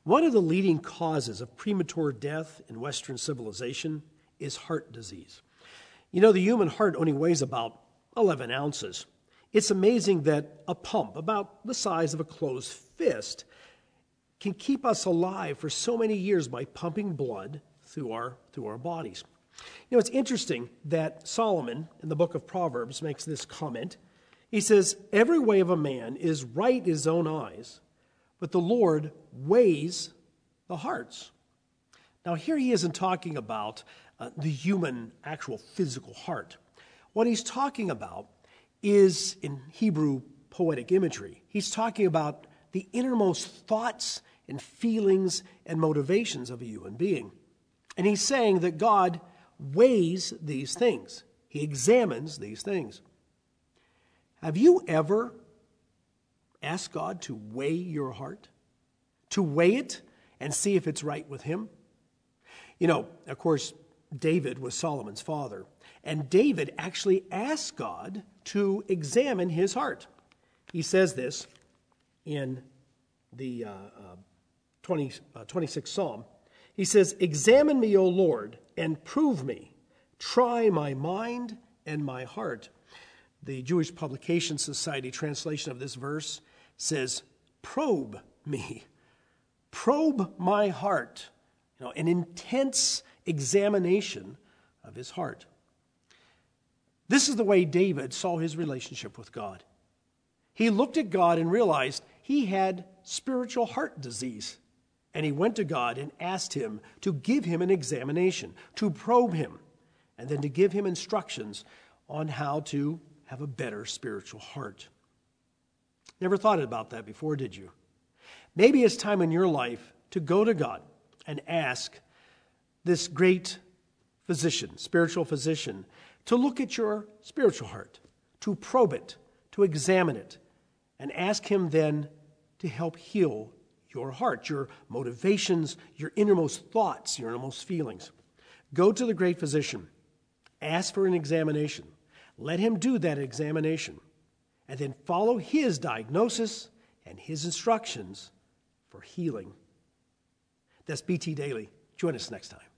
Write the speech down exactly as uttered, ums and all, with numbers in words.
One of the leading causes of premature death in Western civilization is heart disease. You know, the human heart only weighs about eleven ounces. It's amazing that a pump about the size of a closed fist can keep us alive for so many years by pumping blood through our, through our bodies. You know, it's interesting that Solomon in the book of Proverbs makes this comment. He says, "Every way of a man is right in his own eyes, but the Lord weighs the hearts." Now, here he isn't talking about uh, the human, actual physical heart. What he's talking about is, in Hebrew poetic imagery, he's talking about the innermost thoughts and feelings and motivations of a human being. And he's saying that God weighs these things. He examines these things. Have you ever asked God to weigh your heart? To weigh it and see if it's right with him? You know, of course, David was Solomon's father. And David actually asked God to examine his heart. He says this in the uh, uh, twenty, uh, twenty-sixth Psalm. He says, "Examine me, O Lord, and prove me. Try my mind and my heart." The Jewish Publication Society translation of this verse says, "Probe me. Probe my heart." You know, an intense examination of his heart. This is the way David saw his relationship with God. He looked at God and realized he had spiritual heart disease. And he went to God and asked him to give him an examination, to probe him, and then to give him instructions on how to have a better spiritual heart. Never thought about that before, did you? Maybe it's time in your life to go to God and ask this great physician, spiritual physician, to look at your spiritual heart, to probe it, to examine it, and ask him then to help heal your heart, your motivations, your innermost thoughts, your innermost feelings. Go to the great physician, ask for an examination, let him do that examination, and then follow his diagnosis and his instructions for healing. That's B T Daily. Join us next time.